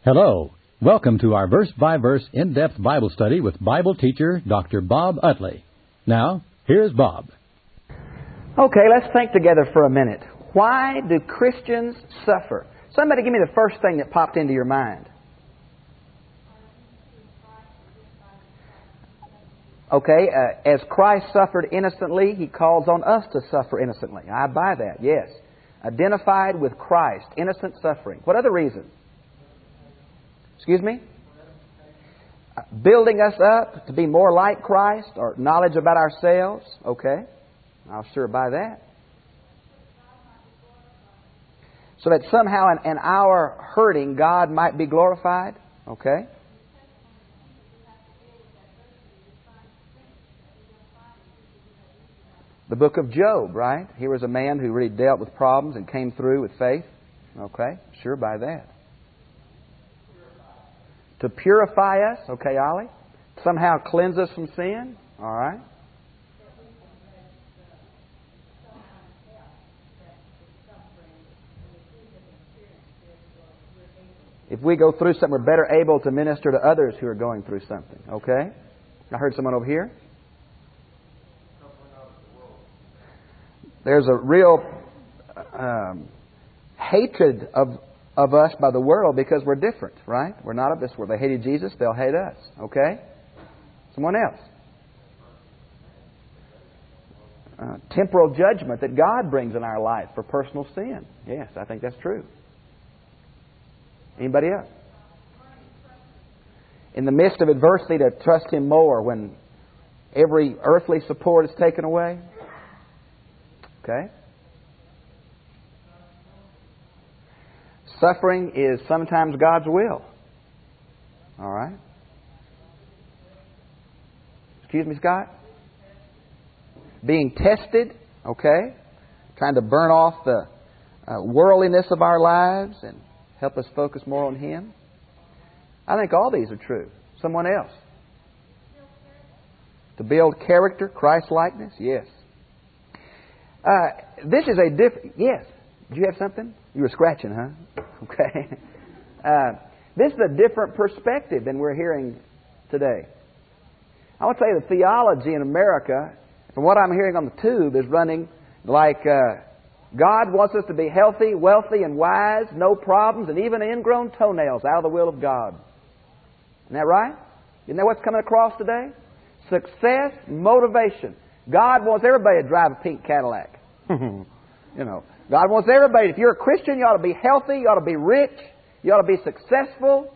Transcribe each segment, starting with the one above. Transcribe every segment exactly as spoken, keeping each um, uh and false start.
Hello. Welcome to our verse-by-verse in-depth Bible study with Bible teacher Doctor Bob Utley. Now, here's Bob. Okay, let's think together for a minute. Why do Christians suffer? Somebody give me the first thing that popped into your mind. Okay, uh, as Christ suffered innocently, He calls on us to suffer innocently. I buy that, yes. Identified with Christ, innocent suffering. What other reason? Excuse me? Uh, building us up to be more like Christ, or knowledge about ourselves. Okay, I'll sure buy that. So that somehow in, in our hurting, God might be glorified. Okay. The book of Job, right? Here was a man who really dealt with problems and came through with faith. Okay, sure buy that. To purify us, okay, Ollie. Somehow cleanse us from sin, all right. If we go through something, we're better able to minister to others who are going through something, okay. I heard someone over here. There's a real um, hatred of of us by the world because we're different, right? We're not of this world. They hated Jesus, they'll hate us, okay? Someone else. Uh, temporal judgment that God brings in our life for personal sin. Yes, I think that's true. Anybody else? In the midst of adversity, to trust Him more when every earthly support is taken away. Okay? Suffering is sometimes God's will. All right? Excuse me, Scott? Being tested, okay? Trying to burn off the uh, worldliness of our lives and help us focus more on Him. I think all these are true. Someone else? To build character, Christ-likeness? Yes. Uh, this is a different... Yes. Did you have something? You were scratching, huh? Okay. Uh, this is a different perspective than we're hearing today. I would say the theology in America, from what I'm hearing on the tube, is running like uh, God wants us to be healthy, wealthy, and wise, no problems, and even ingrown toenails out of the will of God. Isn't that right? Isn't that what's coming across today? Success, motivation. God wants everybody to drive a pink Cadillac. You know, God wants everybody. If you're a Christian, you ought to be healthy, you ought to be rich, you ought to be successful.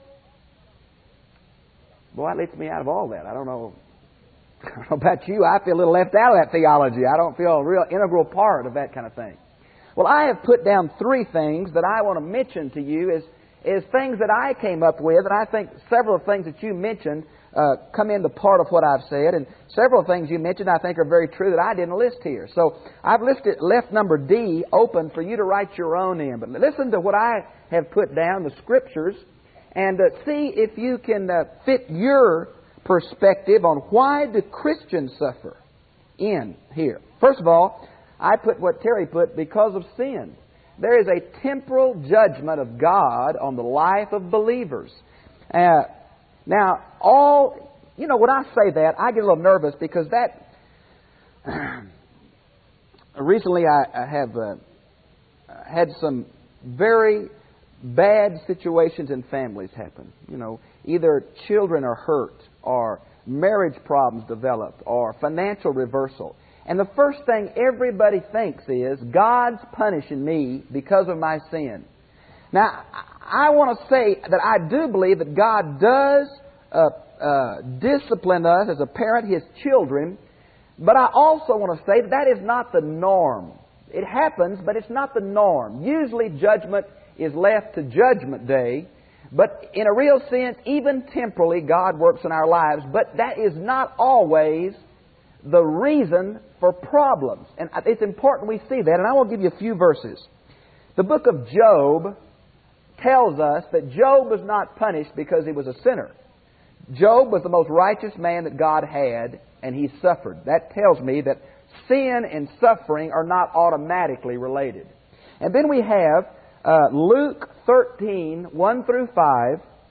Boy, that leaves me out of all that. I don't know. I don't know about you. I feel a little left out of that theology. I don't feel a real integral part of that kind of thing. Well, I have put down three things that I want to mention to you as, as things that I came up with, and I think several things that you mentioned uh, come into part of what I've said, and several things you mentioned I think are very true that I didn't list here. So I've listed left number D open for you to write your own in. But listen to what I have put down, the Scriptures, and uh, see if you can uh, fit your perspective on why do Christians suffer in here. First of all, I put what Terry put, because of sin. There is a temporal judgment of God on the life of believers. Uh, now, all, you know, when I say that, I get a little nervous because that, recently I, I have uh, had some very bad situations in families happen. You know, either children are hurt, or marriage problems developed, or financial reversal. And the first thing everybody thinks is, God's punishing me because of my sin. Now, I want to say that I do believe that God does uh, uh, discipline us as a parent, His children, but I also want to say that that is not the norm. It happens, but it's not the norm. Usually judgment is left to Judgment Day, but in a real sense, even temporally, God works in our lives, but that is not always the reason for problems. And it's important we see that, and I will give you a few verses. The book of Job tells us that Job was not punished because he was a sinner. Job was the most righteous man that God had, and he suffered. That tells me that sin and suffering are not automatically related. And then we have uh, Luke thirteen, one through five,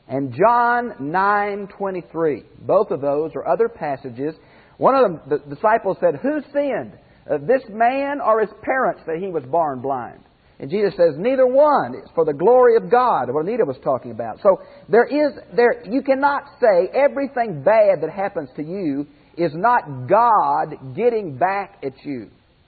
and John nine twenty-three. Both of those are other passages. One of them, the disciples said, "Who sinned, uh, this man or his parents, that he was born blind?" And Jesus says, "Neither one. It's for the glory of God," what Anita was talking about. So there is, there, you cannot say everything bad that happens to you is not God getting back at you.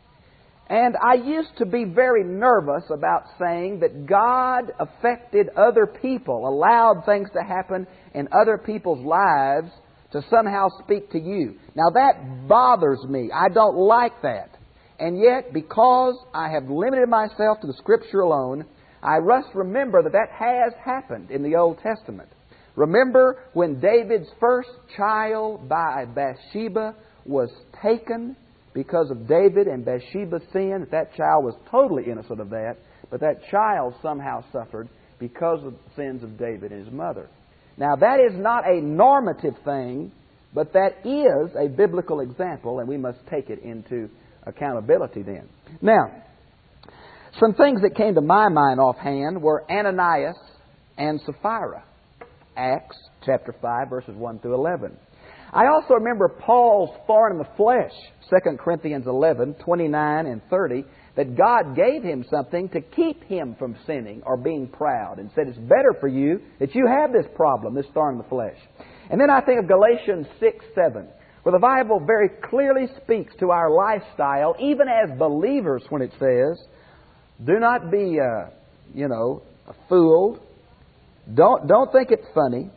And I used to be very nervous about saying that God affected other people, allowed things to happen in other people's lives to somehow speak to you. Now that bothers me. I don't like that. And yet, because I have limited myself to the Scripture alone, I must remember that that has happened in the Old Testament. Remember when David's first child by Bathsheba was taken because of David and Bathsheba's sin? That that child was totally innocent of that, but that child somehow suffered because of the sins of David and his mother. Now, that is not a normative thing, but that is a biblical example, and we must take it into accountability then. Now, some things that came to my mind offhand were Ananias and Sapphira. Acts chapter five, verses one through eleven. I also remember Paul's thorn in the flesh, Second Corinthians eleven, twenty-nine and thirty, that God gave him something to keep him from sinning or being proud, and said it's better for you that you have this problem, this thorn in the flesh. And then I think of Galatians six, seven, where the Bible very clearly speaks to our lifestyle, even as believers, when it says, do not be, uh, you know, fooled. Don't, don't think it's funny.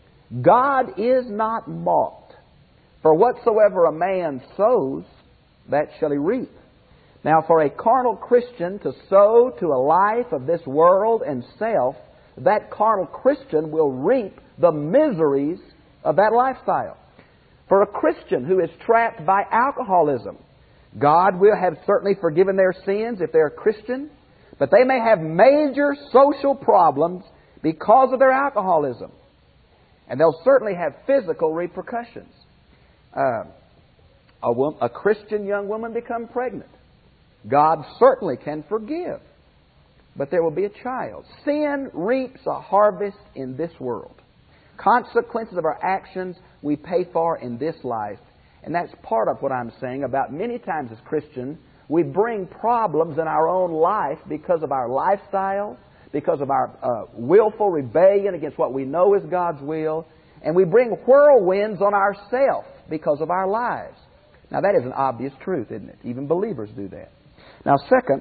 God is not mocked. For whatsoever a man sows, that shall he reap. Now, for a carnal Christian to sow to a life of this world and self, that carnal Christian will reap the miseries of that lifestyle. For a Christian who is trapped by alcoholism, God will have certainly forgiven their sins if they're a Christian, but they may have major social problems because of their alcoholism. And they'll certainly have physical repercussions. Uh, a, wo- a Christian young woman become pregnant. God certainly can forgive, but there will be a child. Sin reaps a harvest in this world. Consequences of our actions we pay for in this life. And that's part of what I'm saying about many times as Christians, we bring problems in our own life because of our lifestyle, because of our uh, willful rebellion against what we know is God's will, and we bring whirlwinds on ourselves because of our lives. Now that is an obvious truth, isn't it? Even believers do that. Now second,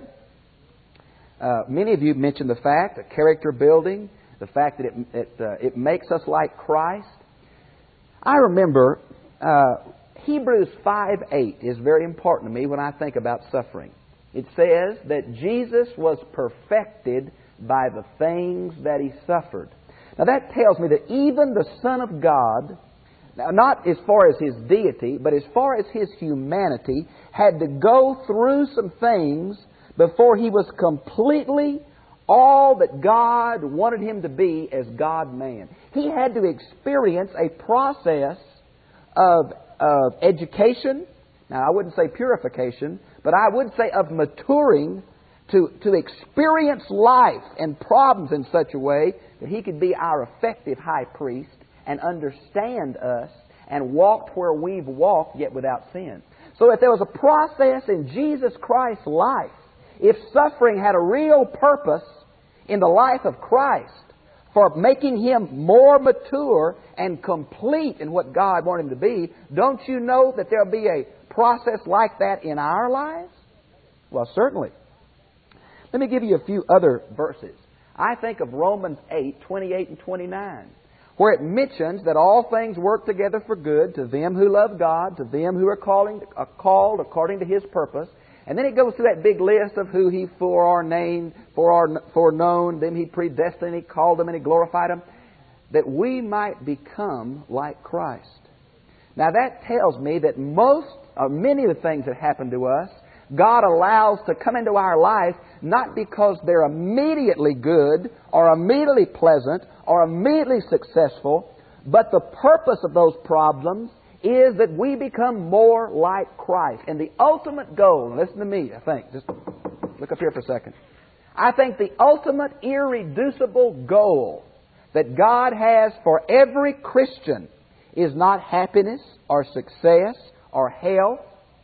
uh, many of you mentioned the fact that character building, the fact that it, it, uh, it makes us like Christ. I remember uh, Hebrews five eight is very important to me when I think about suffering. It says that Jesus was perfected by the things that He suffered. Now that tells me that even the Son of God, now not as far as His deity, but as far as His humanity, had to go through some things before He was completely all that God wanted Him to be as God-man. He had to experience a process of, of education. Now I wouldn't say purification, but I would say of maturing to, to experience life and problems in such a way that He could be our effective high priest and understand us and walk where we've walked yet without sin. So if there was a process in Jesus Christ's life, if suffering had a real purpose in the life of Christ for making Him more mature and complete in what God wanted Him to be, don't you know that there'll be a process like that in our lives? Well, certainly. Let me give you a few other verses. I think of Romans eight, twenty-eight and twenty-nine, where it mentions that all things work together for good to them who love God, to them who are calling, are called according to His purpose. And then it goes through that big list of who He foreordained, foreknown, them He predestined, He called them and He glorified them, that we might become like Christ. Now that tells me that most, or many of the things that happen to us, God allows to come into our life not because they're immediately good or immediately pleasant or immediately successful, but the purpose of those problems is that we become more like Christ. And the ultimate goal, and listen to me, I think, just look up here for a second. I think the ultimate irreducible goal that God has for every Christian is not happiness or success or health.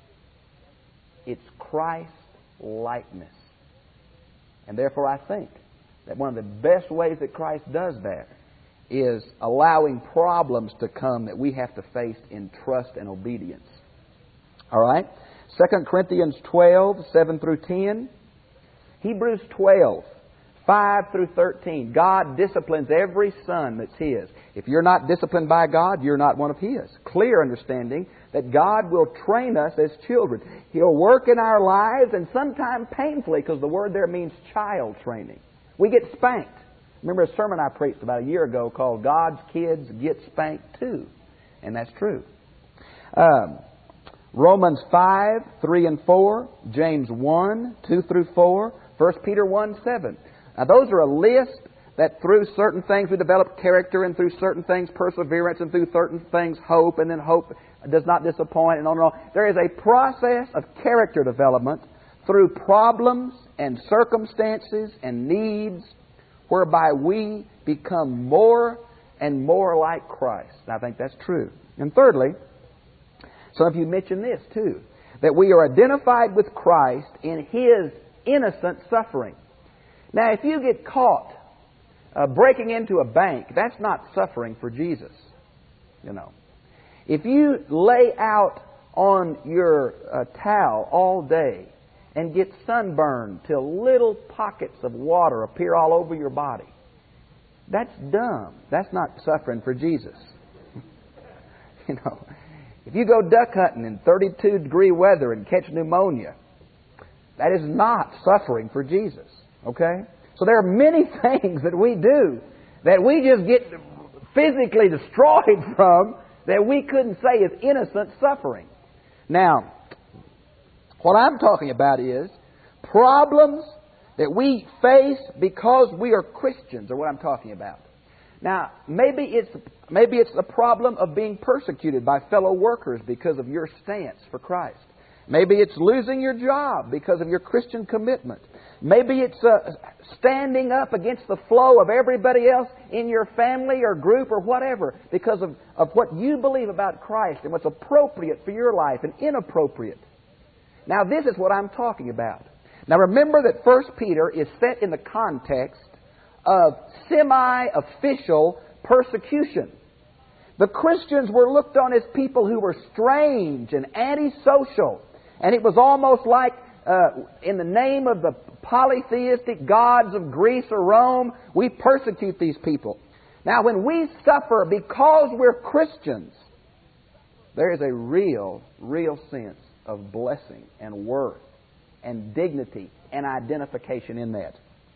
It's Christ-likeness. And therefore I think that one of the best ways that Christ does that is allowing problems to come that we have to face in trust and obedience. All right? Second Corinthians twelve, seven through ten. Hebrews twelve, five through thirteen. God disciplines every son that's His. If you're not disciplined by God, you're not one of His. Clear understanding that God will train us as children. He'll work in our lives, and sometimes painfully, because the word there means child training. We get spanked. Remember a sermon I preached about a year ago called God's Kids Get Spanked Too. And that's true. Um, Romans five, three and four, James one, two through four, First Peter one, seven. Now those are a list that through certain things we develop character, and through certain things perseverance, and through certain things hope, and then hope does not disappoint, and on and on. There is a process of character development through problems and circumstances and needs whereby we become more and more like Christ. And I think that's true. And thirdly, some of you mentioned this too, that we are identified with Christ in His innocent suffering. Now, if you get caught uh, breaking into a bank, that's not suffering for Jesus, you know. If you lay out on your uh, towel all day and get sunburned till little pockets of water appear all over your body, that's dumb. That's not suffering for Jesus. You know, if you go duck hunting in thirty-two degree weather and catch pneumonia, that is not suffering for Jesus. Okay? So there are many things that we do that we just get physically destroyed from that we couldn't say is innocent suffering. Now, what I'm talking about is problems that we face because we are Christians are what I'm talking about. Now, maybe it's maybe it's the problem of being persecuted by fellow workers because of your stance for Christ. Maybe it's losing your job because of your Christian commitment. Maybe it's uh, standing up against the flow of everybody else in your family or group or whatever because of, of what you believe about Christ and what's appropriate for your life and inappropriate. Now, this is what I'm talking about. Now, remember that First Peter is set in the context of semi-official persecution. The Christians were looked on as people who were strange and antisocial. And it was almost like, uh, in the name of the polytheistic gods of Greece or Rome, we persecute these people. Now, when we suffer because we're Christians, there is a real, real sense of blessing and worth and dignity and identification in that.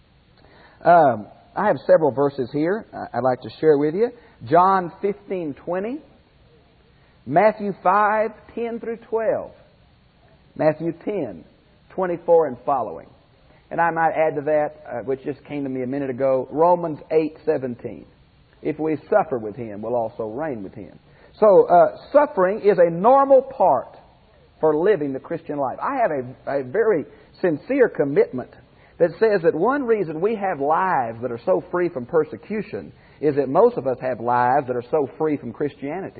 Um, I have several verses here I'd like to share with you. John fifteen twenty, Matthew five ten through twelve, Matthew ten twenty-four and following. And I might add to that, uh, which just came to me a minute ago, Romans eight seventeen. If we suffer with Him, we'll also reign with Him. So uh, suffering is a normal part for living the Christian life. I have a, a very sincere commitment that says that one reason we have lives that are so free from persecution is that most of us have lives that are so free from Christianity.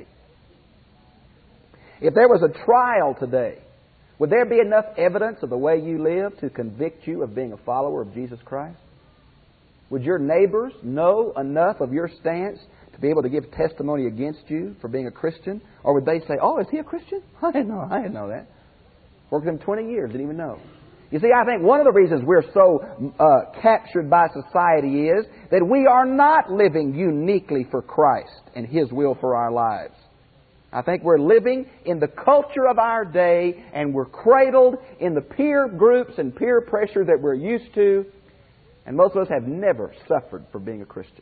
If there was a trial today, would there be enough evidence of the way you live to convict you of being a follower of Jesus Christ? Would your neighbors know enough of your stance to be able to give testimony against you for being a Christian? Or would they say, oh, is he a Christian? I didn't know, I didn't know that. Worked with him twenty years, didn't even know. You see, I think one of the reasons we're so uh, captured by society is that we are not living uniquely for Christ and His will for our lives. I think we're living in the culture of our day, and we're cradled in the peer groups and peer pressure that we're used to, and most of us have never suffered for being a Christian.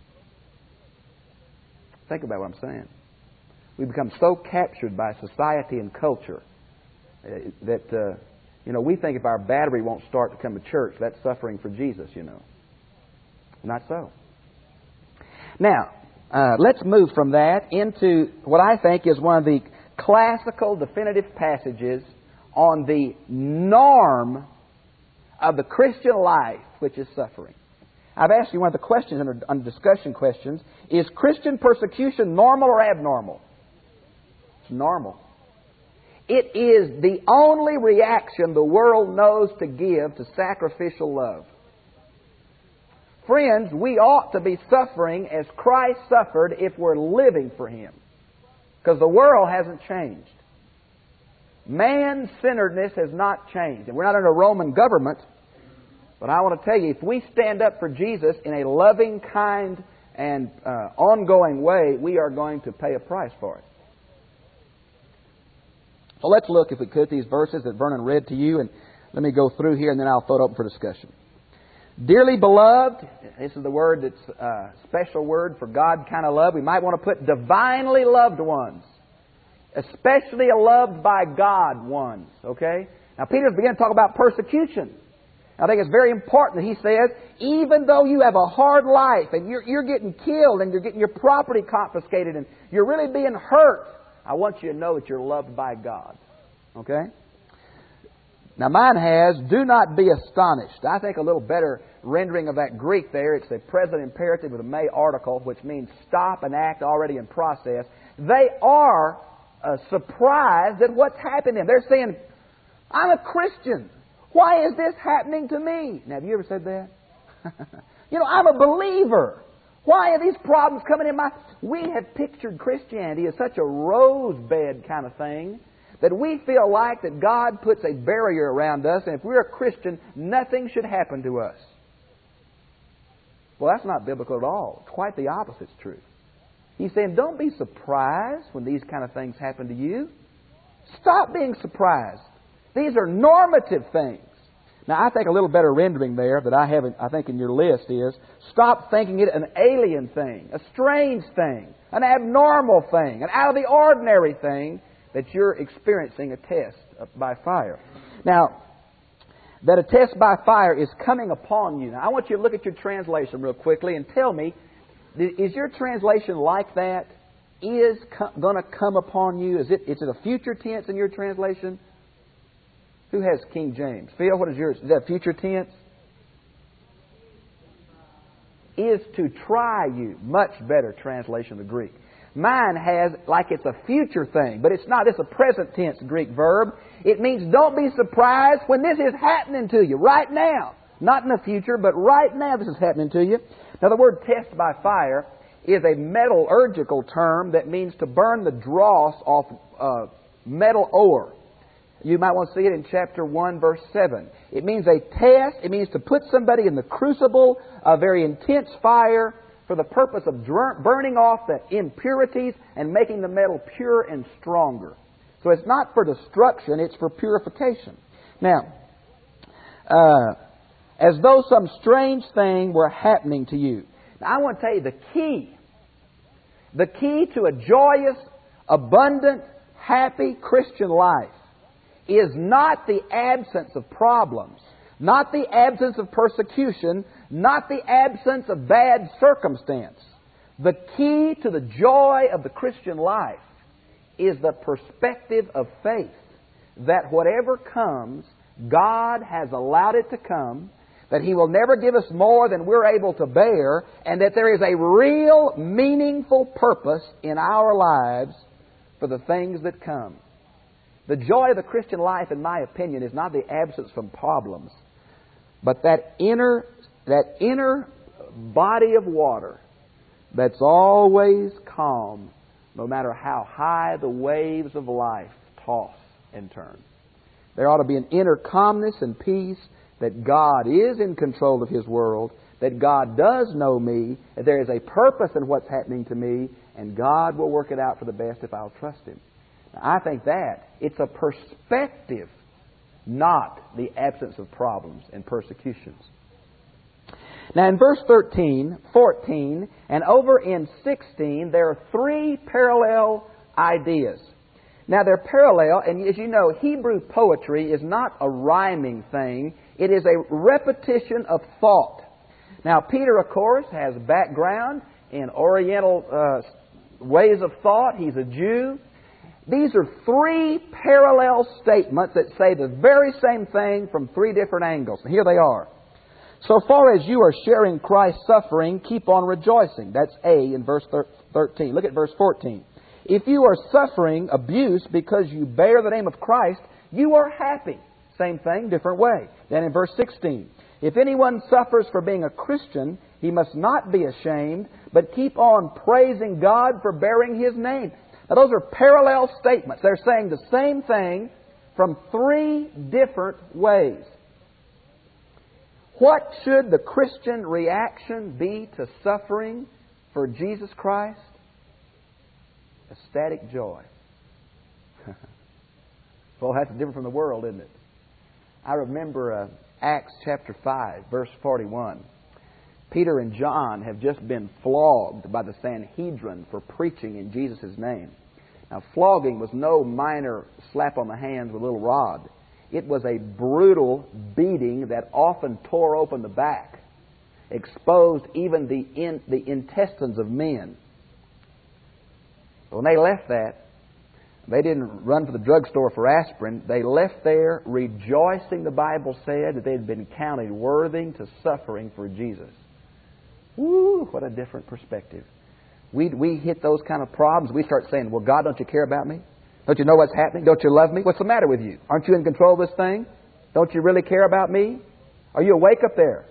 Think about what I'm saying. We become so captured by society and culture that... Uh, You know, we think if our battery won't start to come to church, that's suffering for Jesus, you know. Not so. Now, uh, let's move from that into what I think is one of the classical definitive passages on the norm of the Christian life, which is suffering. I've asked you one of the questions under, under discussion questions. Is Christian persecution normal or abnormal? It's normal. It is the only reaction the world knows to give to sacrificial love. Friends, we ought to be suffering as Christ suffered if we're living for Him. Because the world hasn't changed. Man's centeredness has not changed. And we're not under Roman government. But I want to tell you, if we stand up for Jesus in a loving, kind, and uh, ongoing way, we are going to pay a price for it. So let's look, if we could, at these verses that Vernon read to you. And let me go through here, and then I'll throw it open for discussion. Dearly beloved, this is the word that's a special word for God kind of love. We might want to put divinely loved ones. Especially loved by God ones. Okay? Now Peter's beginning to talk about persecution. I think it's very important that he says, even though you have a hard life and you're, you're getting killed and you're getting your property confiscated and you're really being hurt, I want you to know that you're loved by God. Okay? Now mine has, do not be astonished. I think a little better rendering of that Greek there, it's a present imperative with a may article, which means stop an act already in process. They are uh, surprised at what's happened to them. They're saying, I'm a Christian. Why is this happening to me? Now, have you ever said that? You know, I'm a believer. Why are these problems coming in my... We have pictured Christianity as such a rose bed kind of thing that we feel like that God puts a barrier around us, and if we're a Christian, nothing should happen to us. Well, that's not biblical at all. Quite the opposite's true. He's saying, don't be surprised when these kind of things happen to you. Stop being surprised. These are normative things. Now, I think a little better rendering there that I haven't, I think in your list is, stop thinking it an alien thing, a strange thing, an abnormal thing, an out of the ordinary thing that you're experiencing a test by fire. Now, that a test by fire is coming upon you. Now, I want you to look at your translation real quickly and tell me, is your translation like that? Is co- going to come upon you? Is it, is it a future tense in your translation? Who has King James? Phil, what is yours? Is that future tense? Is to try you. Much better translation of the Greek. Mine has like it's a future thing, but it's not. It's a present tense Greek verb. It means don't be surprised when this is happening to you right now. Not in the future, but right now this is happening to you. Now the word test by fire is a metallurgical term that means to burn the dross off uh, metal ore. You might want to see it in chapter one, verse seven. It means a test. It means to put somebody in the crucible of very intense fire for the purpose of burning off the impurities and making the metal pure and stronger. So it's not for destruction, it's for purification. Now, uh, as though some strange thing were happening to you. Now, I want to tell you the key. The key to a joyous, abundant, happy Christian life is not the absence of problems, not the absence of persecution, not the absence of bad circumstance. The key to the joy of the Christian life is the perspective of faith that whatever comes, God has allowed it to come, that He will never give us more than we're able to bear, and that there is a real, meaningful purpose in our lives for the things that come. The joy of the Christian life, in my opinion, is not the absence from problems, but that inner, that inner body of water that's always calm, no matter how high the waves of life toss and turn. There ought to be an inner calmness and peace that God is in control of His world, that God does know me, that there is a purpose in what's happening to me, and God will work it out for the best if I'll trust Him. Now, I think that it's a perspective, not the absence of problems and persecutions. Now in verse thirteen, fourteen, and over in sixteen, there are three parallel ideas. Now they're parallel, and as you know, Hebrew poetry is not a rhyming thing. It is a repetition of thought. Now Peter, of course, has background in Oriental uh, ways of thought. He's a Jew. These are three parallel statements that say the very same thing from three different angles. And here they are. So far as you are sharing Christ's suffering, keep on rejoicing. That's A in verse thirteen. Look at verse fourteen. If you are suffering abuse because you bear the name of Christ, you are happy. Same thing, different way. Then in verse sixteen. If anyone suffers for being a Christian, he must not be ashamed, but keep on praising God for bearing His name. Now those are parallel statements. They're saying the same thing from three different ways. What should the Christian reaction be to suffering for Jesus Christ? Ecstatic joy. Well, that's different from the world, isn't it? I remember uh, Acts chapter five, verse forty-one. Peter and John have just been flogged by the Sanhedrin for preaching in Jesus' name. Now, flogging was no minor slap on the hands with a little rod. It was a brutal beating that often tore open the back, exposed even the, in, the intestines of men. When they left that, they didn't run for the drugstore for aspirin. They left there rejoicing, the Bible said, that they had been counted worthy to suffering for Jesus. Woo, what a different perspective. We, we hit those kind of problems. We start saying, well, God, don't you care about me? Don't you know what's happening? Don't you love me? What's the matter with you? Aren't you in control of this thing? Don't you really care about me? Are you awake up there?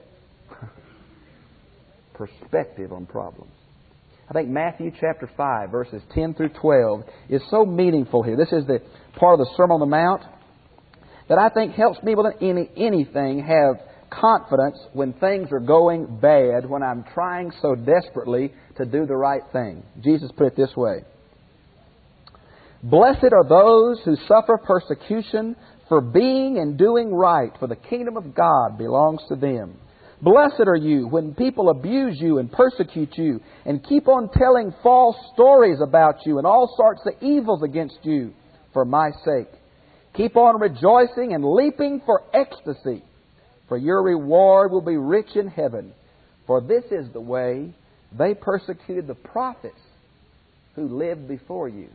Perspective on problems. I think Matthew chapter five, verses ten through twelve is so meaningful here. This is the part of the Sermon on the Mount that I think helps me more than any, anything have confidence when things are going bad, when I'm trying so desperately to do the right thing. Jesus put it this way. Blessed are those who suffer persecution for being and doing right, for the kingdom of God belongs to them. Blessed are you when people abuse you and persecute you and keep on telling false stories about you and all sorts of evils against you for my sake. Keep on rejoicing and leaping for ecstasy, for your reward will be rich in heaven. For this is the way they persecuted the prophets who lived before you.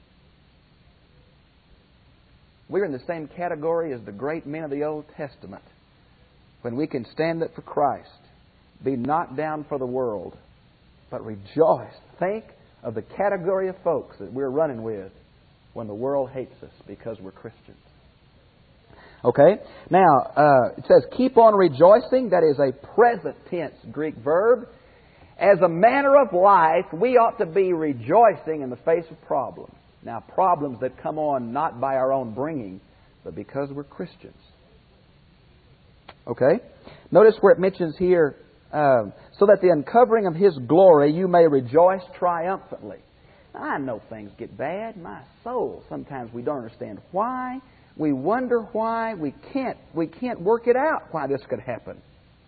We're in the same category as the great men of the Old Testament. When we can stand up for Christ, be knocked down for the world, but rejoice. Think of the category of folks that we're running with when the world hates us because we're Christians. Okay? Now, uh, it says, keep on rejoicing. That is a present tense Greek verb. As a manner of life, we ought to be rejoicing in the face of problems. Now, problems that come on not by our own bringing, but because we're Christians. Okay? Notice where it mentions here, uh, so that the uncovering of His glory you may rejoice triumphantly. Now, I know things get bad. My soul, sometimes we don't understand why. We wonder why. We can't, we can't work it out why this could happen.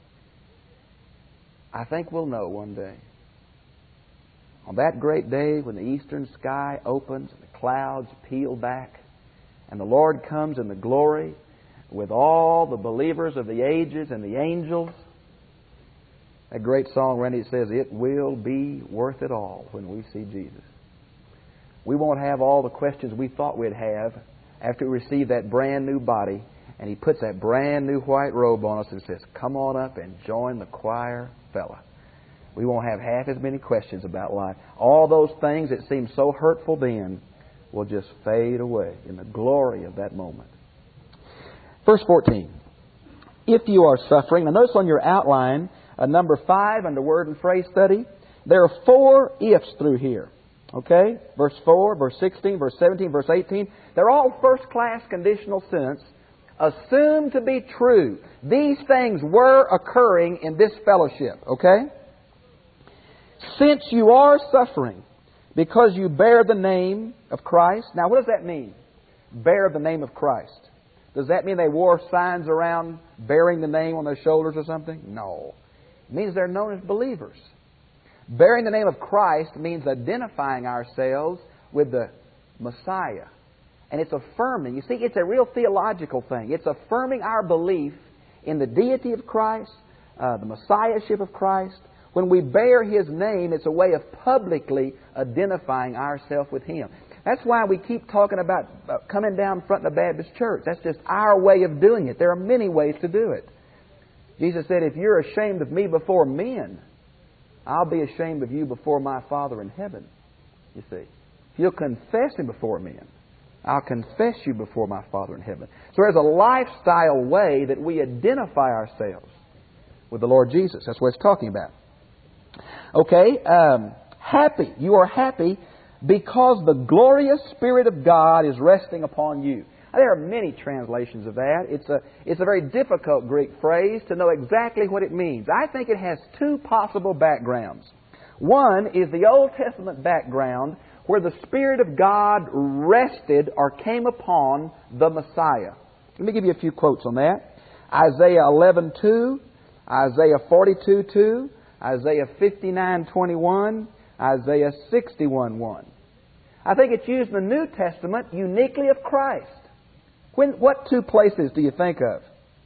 I think we'll know one day. On that great day when the eastern sky opens and the clouds peel back and the Lord comes in the glory with all the believers of the ages and the angels. That great song, Randy, says, it will be worth it all when we see Jesus. We won't have all the questions we thought we'd have after we receive that brand new body and He puts that brand new white robe on us and says, come on up and join the choir, fella. We won't have half as many questions about life. All those things that seemed so hurtful then will just fade away in the glory of that moment. Verse fourteen. If you are suffering, now notice on your outline, uh, number five under word and phrase study, there are four ifs through here. Okay? Verse four, verse sixteen, verse seventeen, verse eighteen. They're all first-class conditional sentence. Assumed to be true. These things were occurring in this fellowship. Okay? Since you are suffering because you bear the name of Christ. Now, what does that mean? Bear the name of Christ. Does that mean they wore signs around bearing the name on their shoulders or something? No. It means they're known as believers. Bearing the name of Christ means identifying ourselves with the Messiah. And it's affirming. You see, it's a real theological thing. It's affirming our belief in the deity of Christ, uh, the Messiahship of Christ. When we bear His name, it's a way of publicly identifying ourselves with Him. That's why we keep talking about coming down front of the Baptist church. That's just our way of doing it. There are many ways to do it. Jesus said, if you're ashamed of me before men, I'll be ashamed of you before my Father in heaven. You see. If you'll confess me before men, I'll confess you before my Father in heaven. So there's a lifestyle way that we identify ourselves with the Lord Jesus. That's what it's talking about. Okay, um, happy. You are happy because the glorious Spirit of God is resting upon you. There are many translations of that. It's a, it's a very difficult Greek phrase to know exactly what it means. I think it has two possible backgrounds. One is the Old Testament background where the Spirit of God rested or came upon the Messiah. Let me give you a few quotes on that. Isaiah eleven two, Isaiah forty-two two, Isaiah fifty-nine twenty-one, Isaiah sixty-one one. I think it's used in the New Testament uniquely of Christ. When, what two places do you think of?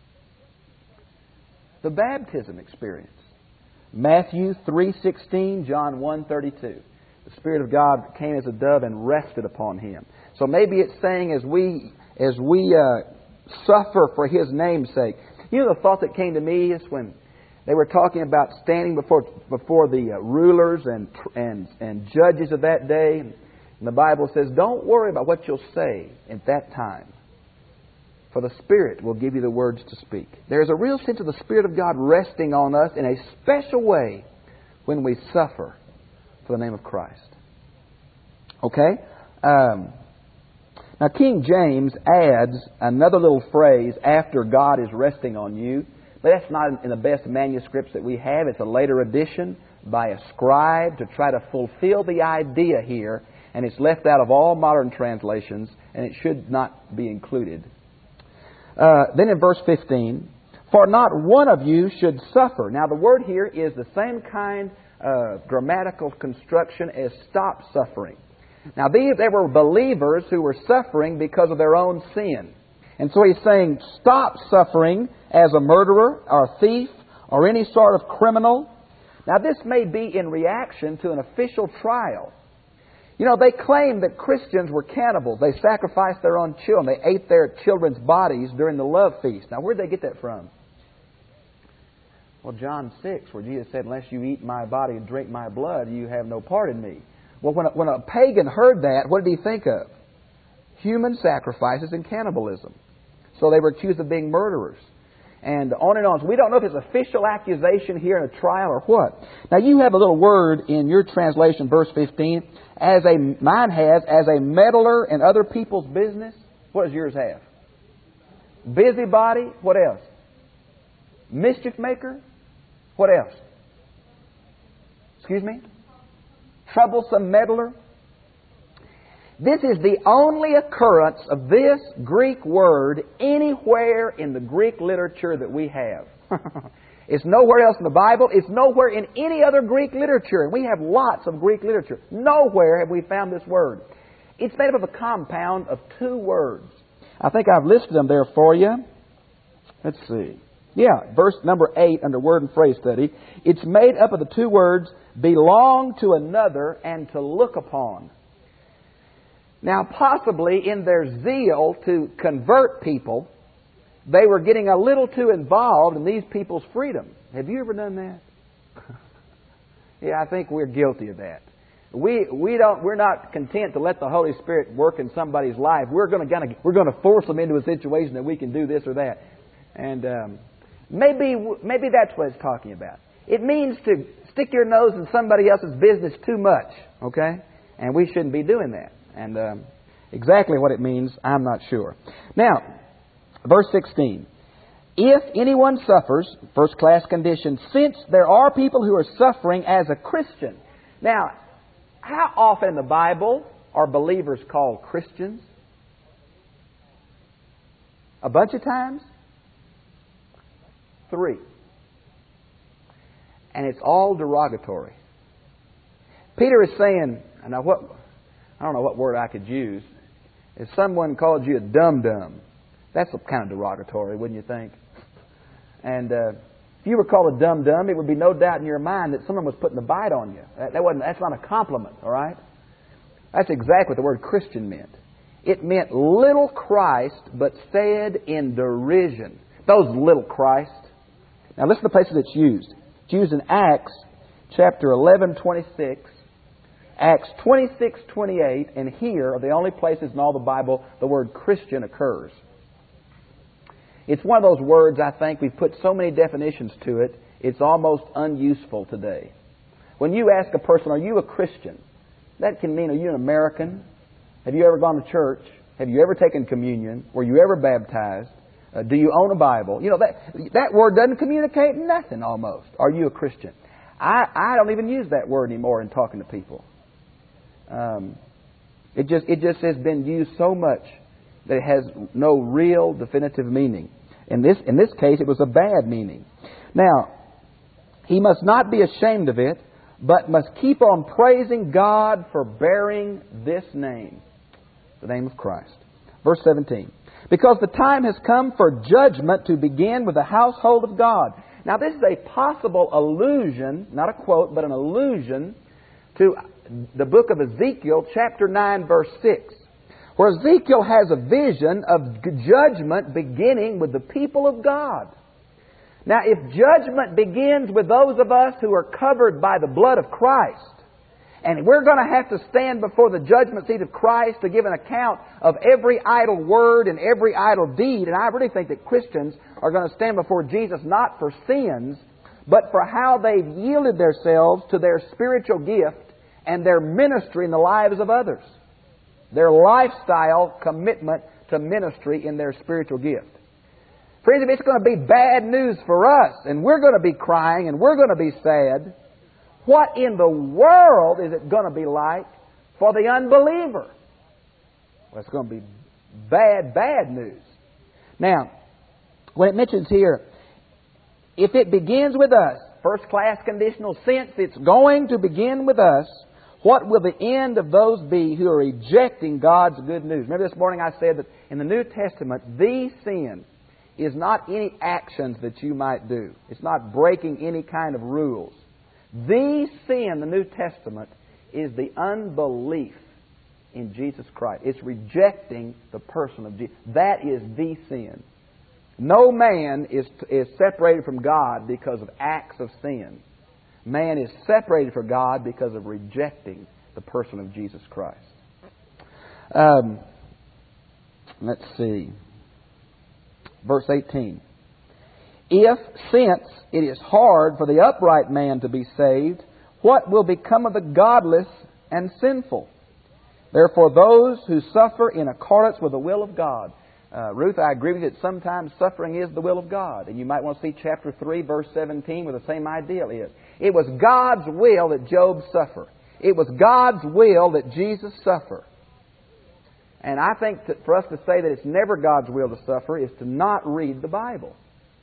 The baptism experience. Matthew three sixteen, John one thirty-two. The Spirit of God came as a dove and rested upon Him. So maybe it's saying as we as we uh, suffer for His name's sake. You know, the thought that came to me is when they were talking about standing before before the uh, rulers and and and judges of that day. And the Bible says, don't worry about what you'll say at that time, for the Spirit will give you the words to speak. There's a real sense of the Spirit of God resting on us in a special way when we suffer for the name of Christ. Okay? Um, now, King James adds another little phrase after God is resting on you. But that's not in the best manuscripts that we have. It's a later addition by a scribe to try to fulfill the idea here. And it's left out of all modern translations, and it should not be included. Uh, then in verse fifteen, for not one of you should suffer. Now the word here is the same kind of grammatical construction as stop suffering. Now these, they were believers who were suffering because of their own sin. And so he's saying, stop suffering as a murderer or a thief or any sort of criminal. Now this may be in reaction to an official trial. You know, they claimed that Christians were cannibals. They sacrificed their own children. They ate their children's bodies during the love feast. Now, where did they get that from? Well, John six, where Jesus said, unless you eat my body and drink my blood, you have no part in me. Well, when a, when a pagan heard that, what did he think of? Human sacrifices and cannibalism. So they were accused of being murderers. And on and on. So we don't know if it's an official accusation here in a trial or what. Now, you have a little word in your translation, verse fifteen. As a, mine has, as a meddler in other people's business. What does yours have? Busybody. What else? Mischief maker. What else? Excuse me? Troublesome meddler. This is the only occurrence of this Greek word anywhere in the Greek literature that we have. It's nowhere else in the Bible. It's nowhere in any other Greek literature. And we have lots of Greek literature. Nowhere have we found this word. It's made up of a compound of two words. I think I've listed them there for you. Let's see. Yeah, verse number eight under word and phrase study. It's made up of the two words, belong to another and to look upon. Now, possibly in their zeal to convert people, they were getting a little too involved in these people's freedom. Have you ever done that? Yeah, I think we're guilty of that. We we don't we're not content to let the Holy Spirit work in somebody's life. We're going to we're going to force them into a situation that we can do this or that, and um, maybe maybe that's what it's talking about. It means to stick your nose in somebody else's business too much, okay? And we shouldn't be doing that. And um, exactly what it means, I'm not sure. Now, verse sixteen. If anyone suffers, first class condition, since there are people who are suffering as a Christian. Now, how often in the Bible are believers called Christians? A bunch of times? Three. And it's all derogatory. Peter is saying, now what, I don't know what word I could use. If someone called you a dum-dum, that's kind of derogatory, wouldn't you think? And uh, if you were called a dum-dum, it would be no doubt in your mind that someone was putting a bite on you. That, that wasn't, that's not a compliment, all right? That's exactly what the word Christian meant. It meant little Christ, but said in derision. Those little Christ. Now listen to the places it's used. It's used in Acts chapter eleven, twenty-six, Acts twenty-six, twenty-eight, and here are the only places in all the Bible the word Christian occurs. It's one of those words, I think, we've put so many definitions to it, it's almost unuseful today. When you ask a person, are you a Christian? That can mean, are you an American? Have you ever gone to church? Have you ever taken communion? Were you ever baptized? Uh, do you own a Bible? You know, that that word doesn't communicate nothing almost. Are you a Christian? I, I don't even use that word anymore in talking to people. Um, it just it just has been used so much that it has no real definitive meaning. In this in this case, it was a bad meaning. Now, he must not be ashamed of it, but must keep on praising God for bearing this name, the name of Christ. Verse seventeen. Because the time has come for judgment to begin with the household of God. Now this is a possible allusion, not a quote, but an allusion to the book of Ezekiel, chapter nine, verse six, where Ezekiel has a vision of judgment beginning with the people of God. Now, if judgment begins with those of us who are covered by the blood of Christ, and we're going to have to stand before the judgment seat of Christ to give an account of every idle word and every idle deed, and I really think that Christians are going to stand before Jesus not for sins, but for how they've yielded themselves to their spiritual gift and their ministry in the lives of others. Their lifestyle commitment to ministry in their spiritual gift. Friends, if it's going to be bad news for us, and we're going to be crying, and we're going to be sad, what in the world is it going to be like for the unbeliever? Well, it's going to be bad, bad news. Now, when it mentions here, if it begins with us, first-class conditional sense, it's going to begin with us, what will the end of those be who are rejecting God's good news? Remember this morning I said that in the New Testament, the sin is not any actions that you might do. It's not breaking any kind of rules. The sin in the New Testament is the unbelief in Jesus Christ. It's rejecting the person of Jesus. That is the sin. No man is, is separated from God because of acts of sin. Man is separated from God because of rejecting the person of Jesus Christ. Um, let's see. Verse eighteen. If, since it is hard for the upright man to be saved, what will become of the godless and sinful? Therefore, those who suffer in accordance with the will of God. Uh, Ruth, I agree with you that sometimes suffering is the will of God. And you might want to see chapter three, verse seventeen, where the same idea is. It was God's will that Job suffer. It was God's will that Jesus suffer. And I think that for us to say that it's never God's will to suffer is to not read the Bible.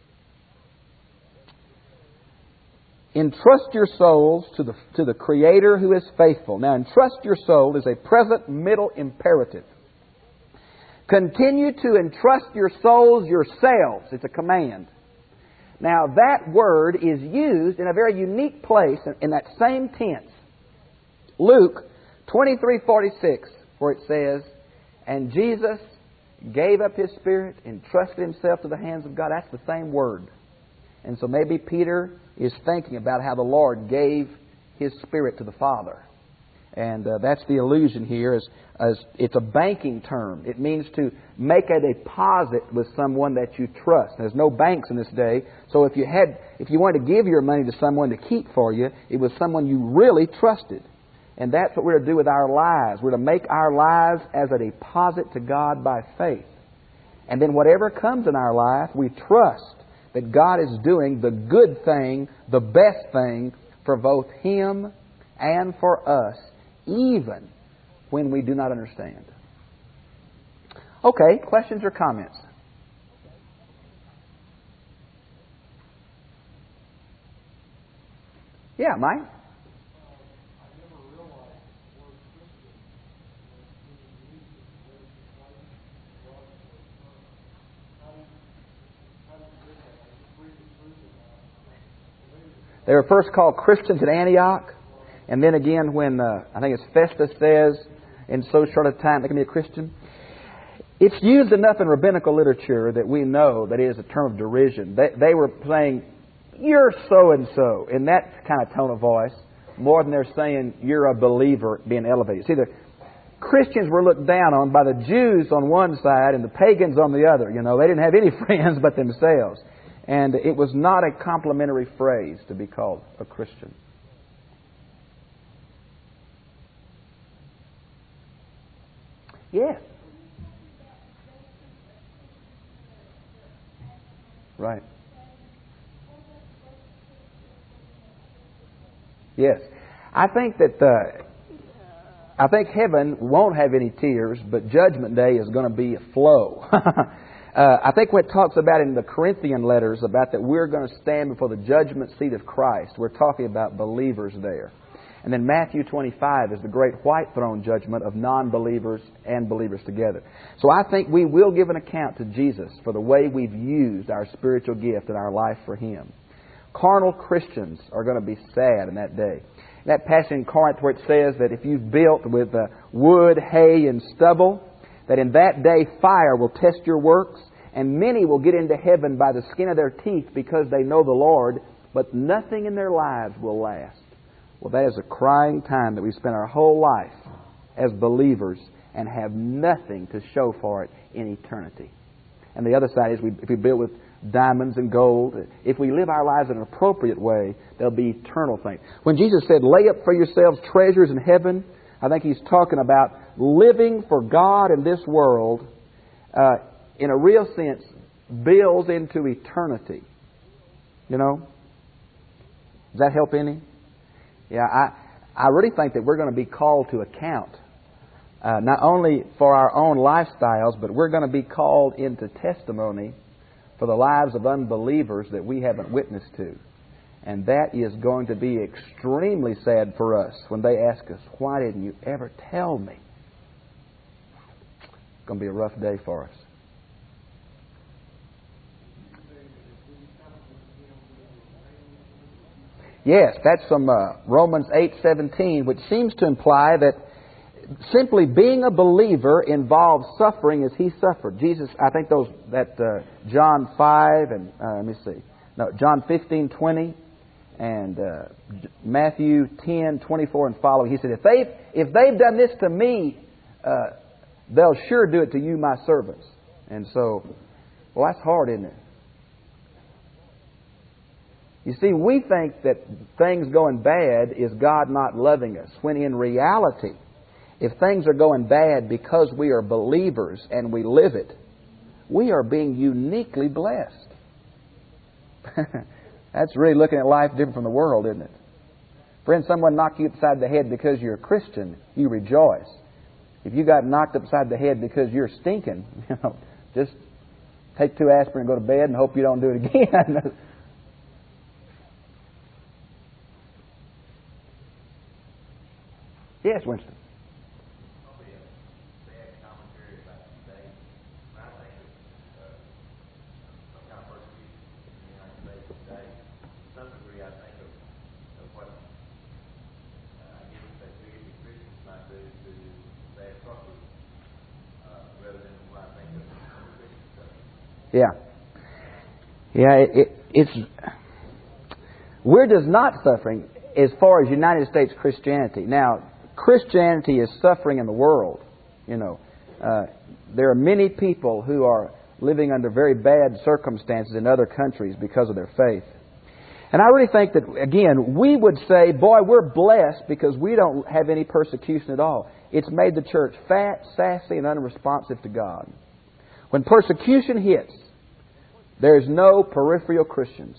Entrust your souls to the, to the Creator who is faithful. Now, entrust your soul is a present middle imperative. Continue to entrust your souls yourselves. It's a command. Now, that word is used in a very unique place in, in that same tense. Luke twenty-three forty-six, where it says, and Jesus gave up His Spirit, entrusted Himself to the hands of God. That's the same word. And so maybe Peter is thinking about how the Lord gave His Spirit to the Father. And uh, that's the allusion here. As, as it's a banking term. It means to make a deposit with someone that you trust. There's no banks in this day. So if you had, if you wanted to give your money to someone to keep for you, it was someone you really trusted. And that's what we're to do with our lives. We're to make our lives as a deposit to God by faith. And then whatever comes in our life, we trust that God is doing the good thing, the best thing for both Him and for us, even when we do not understand. Okay, questions or comments? Yeah, Mike? They were first called Christians at Antioch. And then again when, uh, I think it's Festus says, in so short a time they can be a Christian. It's used enough in rabbinical literature that we know that it is a term of derision. They, they were saying, you're so-and-so, in that kind of tone of voice, more than they're saying you're a believer being elevated. See, the Christians were looked down on by the Jews on one side and the pagans on the other. You know, they didn't have any friends but themselves. And it was not a complimentary phrase to be called a Christian. Yes. Right. Yes. I think that uh, I think heaven won't have any tears, but Judgment Day is going to be a flow. uh, I think what it talks about in the Corinthian letters about that we're going to stand before the judgment seat of Christ, we're talking about believers there. And then Matthew twenty-five is the great white throne judgment of non-believers and believers together. So I think we will give an account to Jesus for the way we've used our spiritual gift and our life for Him. Carnal Christians are going to be sad in that day. That passage in Corinth where it says that if you've built with uh, wood, hay, and stubble, that in that day fire will test your works, and many will get into heaven by the skin of their teeth because they know the Lord, but nothing in their lives will last. Well, that is a crying time that we spend our whole life as believers and have nothing to show for it in eternity. And the other side is we, if we build with diamonds and gold, if we live our lives in an appropriate way, there'll be eternal things. When Jesus said, lay up for yourselves treasures in heaven, I think He's talking about living for God in this world, uh, in a real sense, builds into eternity. You know? Does that help any? Yeah, I, I really think that we're going to be called to account, uh, not only for our own lifestyles, but we're going to be called into testimony for the lives of unbelievers that we haven't witnessed to. And that is going to be extremely sad for us when they ask us, why didn't you ever tell me? It's going to be a rough day for us. Yes, that's from uh, Romans eight seventeen, which seems to imply that simply being a believer involves suffering as He suffered. Jesus, I think those that uh, John five and uh, let me see, no John fifteen twenty and uh, Matthew ten twenty-four and following. He said, if they if they've done this to me, uh, they'll sure do it to you, my servants. And so, well, that's hard, isn't it? You see, we think that things going bad is God not loving us, when in reality, if things are going bad because we are believers and we live it, we are being uniquely blessed. That's really looking at life different from the world, isn't it? Friend, someone knocked you upside the head because you're a Christian, you rejoice. If you got knocked upside the head because you're stinking, you know, just take two aspirin and go to bed and hope you don't do it again. Yes, Winston. Yeah. Yeah, it, it, it's... We're just not suffering as far as United States Christianity. Now, Christianity is suffering in the world. You know, uh, there are many people who are living under very bad circumstances in other countries because of their faith. And I really think that, again, we would say, boy, we're blessed because we don't have any persecution at all. It's made the church fat, sassy, and unresponsive to God. When persecution hits, there's no peripheral Christians.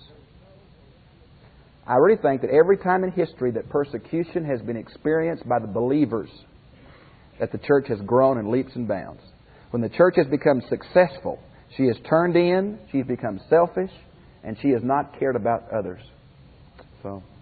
I really think that every time in history that persecution has been experienced by the believers, that the church has grown in leaps and bounds. When the church has become successful, she has turned in, she's become selfish, and she has not cared about others. So...